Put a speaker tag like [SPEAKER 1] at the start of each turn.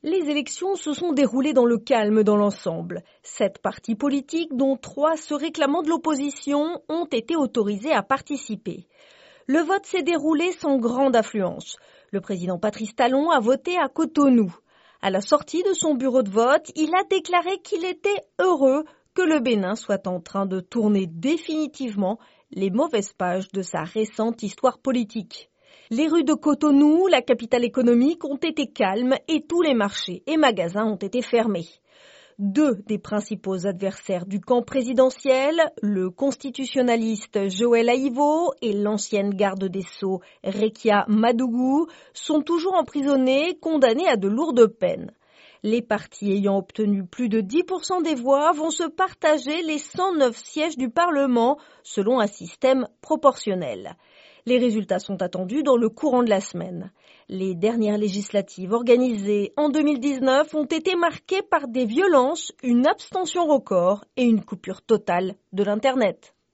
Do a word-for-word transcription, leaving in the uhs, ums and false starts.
[SPEAKER 1] Les élections se sont déroulées dans le calme dans l'ensemble. Sept partis politiques, dont trois se réclamant de l'opposition, ont été autorisés à participer. Le vote s'est déroulé sans grande affluence. Le président Patrice Talon a voté à Cotonou. À la sortie de son bureau de vote, il a déclaré qu'il était heureux que le Bénin soit en train de tourner définitivement les mauvaises pages de sa récente histoire politique. Les rues de Cotonou, la capitale économique, ont été calmes et tous les marchés et magasins ont été fermés. Deux des principaux adversaires du camp présidentiel, le constitutionnaliste Joël Aïvo et l'ancienne garde des Sceaux Rekia Madougou, sont toujours emprisonnés, condamnés à de lourdes peines. Les partis ayant obtenu plus de dix pour cent des voix vont se partager les cent neuf sièges du Parlement selon un système proportionnel. Les résultats sont attendus dans le courant de la semaine. Les dernières législatives organisées en deux mille dix-neuf ont été marquées par des violences, une abstention record et une coupure totale de l'Internet.